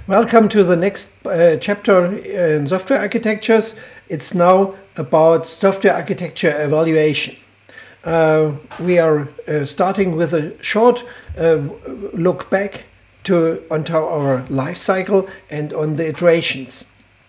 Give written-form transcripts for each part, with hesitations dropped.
Welcome to the next chapter in software architectures. It's now about software architecture evaluation. We are starting with a short look back onto our life cycle and on the iterations.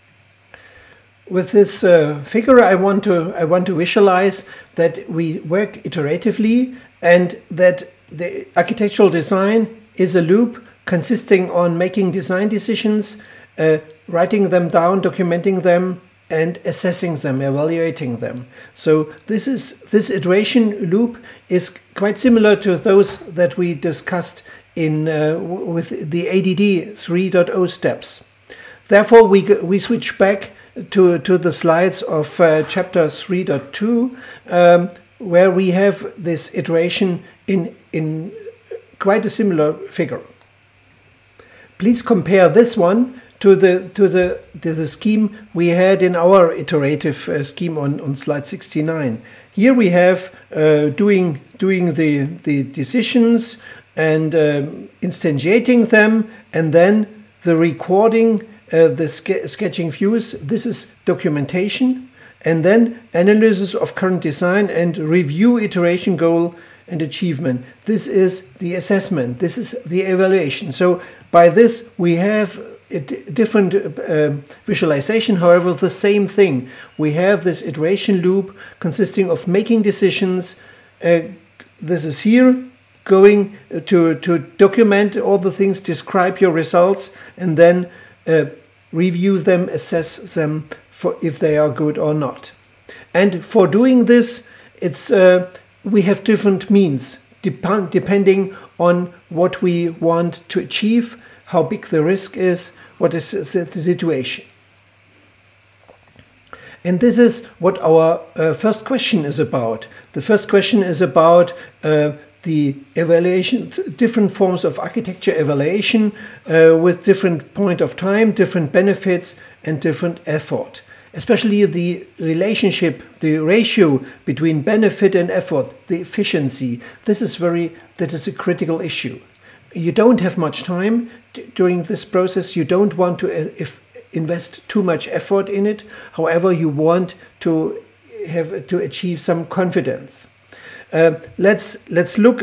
With this figure, I want to visualize that we work iteratively and that the architectural design is a loop consisting on making design decisions, writing them down, documenting them, and assessing them, evaluating them. So this iteration loop is quite similar to those that we discussed in with the ADD 3.0 steps. Therefore, we switch back to the slides of chapter 3.2, where we have this iteration in quite a similar figure. Please compare this one to the scheme we had in our iterative scheme on slide 69. Here we have doing the decisions and instantiating them, and then the recording, the sketching views. This is documentation, and then analysis of current design and review iteration goal and achievement. This is the assessment. This is the evaluation. So by this, we have a different visualization, however, the same thing. We have this iteration loop consisting of making decisions. This is here, going to document all the things, describe your results, and then review them, assess them for if they are good or not. And for doing this, it's we have different means depending on what we want to achieve, how big the risk is, what is the situation. And this is what our first question is about. The first question is about the evaluation, different forms of architecture evaluation with different point of time, different benefits, and different effort. Especially the relationship, the ratio between benefit and effort, the efficiency. That is a critical issue. You don't have much time during this process. You don't want to invest too much effort in it. However, you want to achieve some confidence. Let's look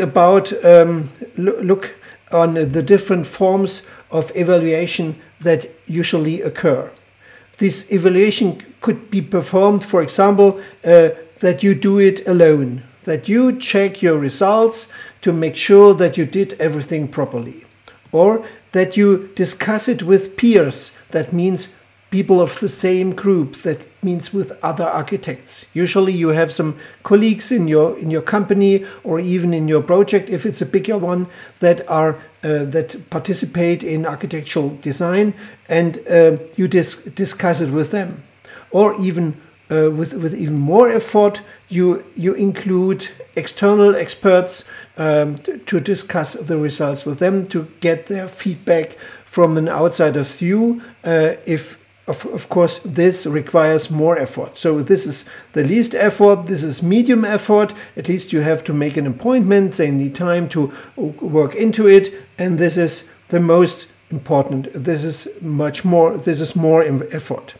on the different forms of evaluation that usually occur. This evaluation could be performed, for example, that you do it alone, that you check your results to make sure that you did everything properly, or that you discuss it with peers. That means people of the same group. That means with other architects. Usually you have some colleagues in your company or even in your project, if it's a bigger one, that participate in architectural design, and you discuss it with them. Or even with even more effort, you include external experts to discuss the results with them, to get their feedback from an outsider's view. Of course, this requires more effort. So this is the least effort. This is medium effort. At least you have to make an appointment. They need time to work into it. And this is the most important. This is more effort.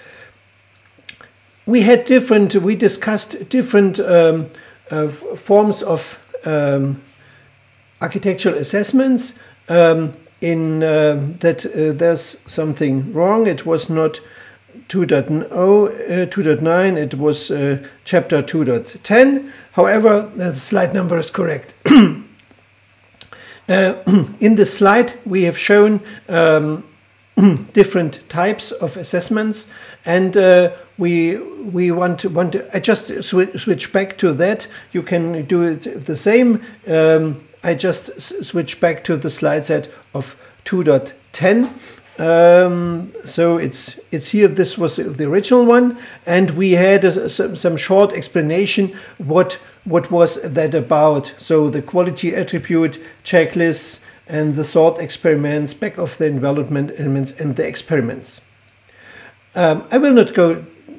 We discussed different forms of architectural assessments. There's something wrong. It was not 2.9, it was chapter 2.10. However, the slide number is correct. In this slide, we have shown different types of assessments, and we want to. I just switch back to that. You can do it the same. I just switch back to the slide set of 2.10. So it's here. This was the original one, and we had some short explanation what was that about. So the quality attribute checklists and the thought experiments, back of the development elements and the experiments. I will not go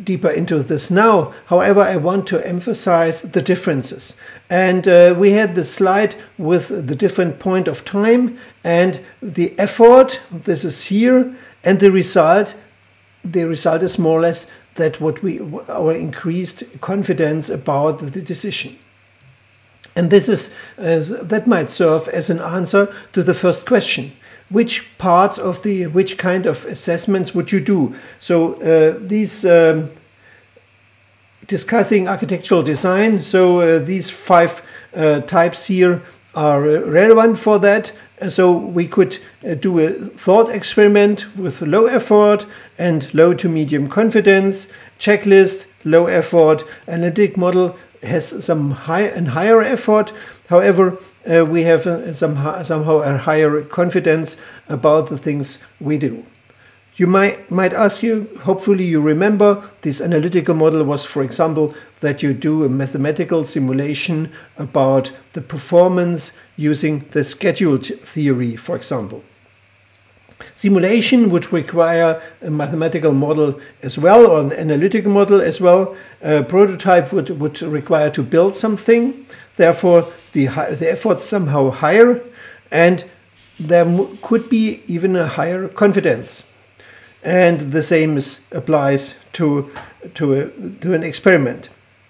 deeper into this now. However, I want to emphasize the differences. And we had the slide with the different point of time and the effort. This is here, and the result. The result is more or less that our increased confidence about the decision. And this is that might serve as an answer to the first question. Which parts of which kind of assessments would you do? So these discussing architectural design. So these 5 types here are relevant for that. So we could do a thought experiment with low effort and low to medium confidence, checklist, low effort, analytic model has some higher effort. However, we have somehow a higher confidence about the things we do. You might ask you, hopefully you remember, this analytical model was, for example, that you do a mathematical simulation about the performance using the scheduled theory, for example. Simulation would require a mathematical model as well, or an analytical model as well. A prototype would require to build something. Therefore, the effort somehow higher, and there could be even a higher confidence. And the same applies to an experiment.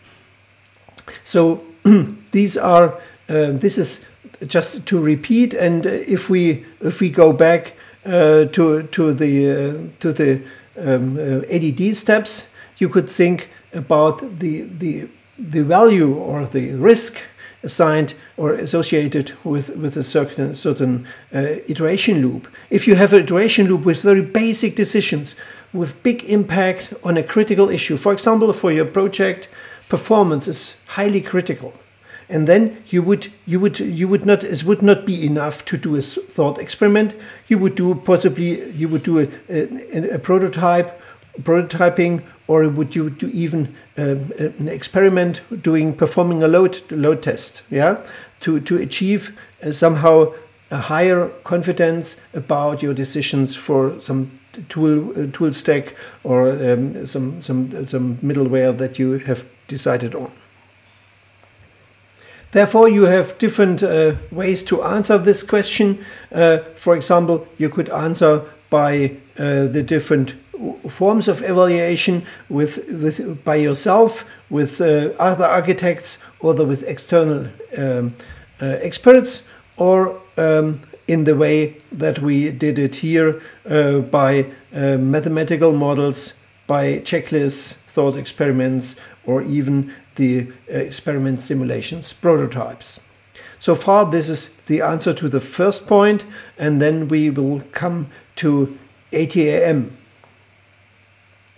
So this is just to repeat. And if we go back to the ADD steps, you could think about the value or the risk assigned or associated with a certain iteration loop. If you have an iteration loop with very basic decisions with big impact on a critical issue, for example, for your project, performance is highly critical. And then you would not, it would not be enough to do a thought experiment. You would do a prototyping, or would you do even an experiment performing a load test, to achieve somehow a higher confidence about your decisions for some tool stack or some middleware that you have decided on. Therefore, you have different ways to answer this question. For example, you could answer by the different forms of evaluation by yourself, with other architects, or with external experts, or in the way that we did it here by mathematical models, by checklists, thought experiments, or even the experiment simulations, prototypes. So far, this is the answer to the first point, and then we will come to ATAM.